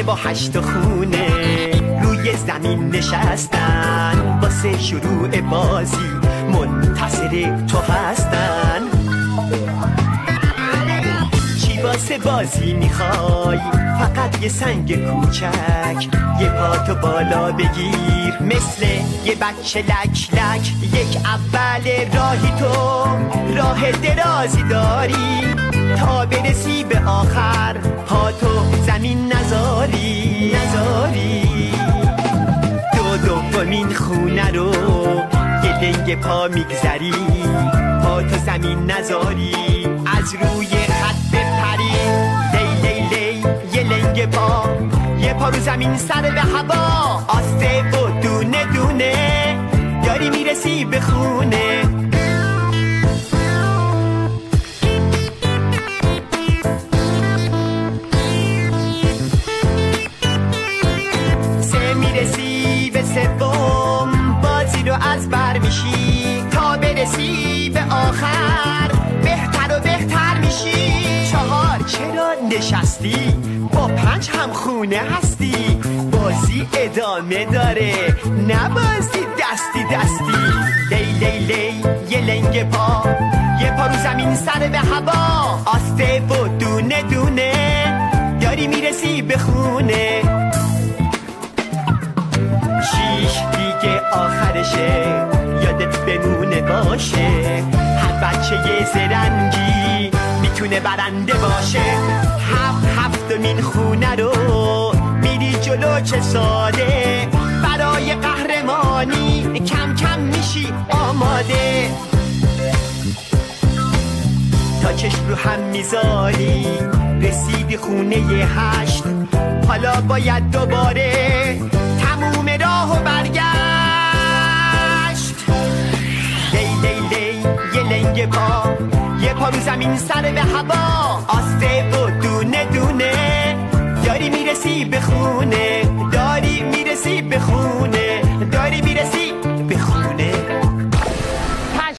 با 8 خونه روی زمین نشستن، واسه شروع بازی منتظر تو هستن. چی واسه بازی میخوای؟ فقط یه سنگ کوچک، یه پاتو بالا بگیر مثل یه بچه لک لک. یک اول راهی تو راه درازی داری، تا برسی به آخر پاتو زمین نذاری. دومین خونه رو یه لنگ پا میگذری، پاتو زمین نذاری، از روی خط بپری. لی یه لنگ پا، یه پا رو زمین سر به هوا، آسته و دونه دونه داری میرسی به خونه. میرسی به سوم، بازی رو از بر میشی، تا برسی به آخر بهتر و بهتر میشی. 4 چرا نشستی؟ با 5 هم خونه هستی، بازی ادامه داره، نه بازی دستی. لی یه لنگ پا، یه پا رو زمین سر به هوا، آسته و دونه دونه داری میرسی به خونه. 6 دیگه آخرشه، یادت بمونه باشه، هر بچه یه زرنگی میتونه برنده باشه. 7مین خونه رو میری جلو، چه ساده، برای قهرمانی کم کم میشی آماده. تا چشم رو هم میذاری رسیدی خونه 8، حالا باید دوباره تموم راهو برگشت. لی یه لنگ پا، یه پا رو زمین سر به هوا،